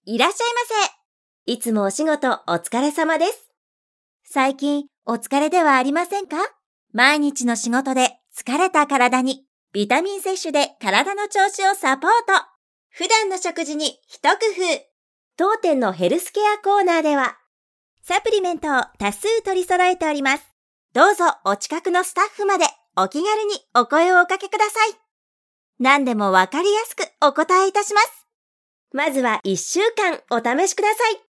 いらっしゃいませ。いつもお仕事お疲れ様です。最近お疲れではありませんか？毎日の仕事で疲れた体にビタミン摂取で体の調子をサポート。普段の食事に一工夫。当店のヘルスケアコーナーではサプリメントを多数取り揃えております。どうぞお近くのスタッフまでお気軽にお声をおかけください。何でもわかりやすくお答えいたします。まずは1週間お試しください。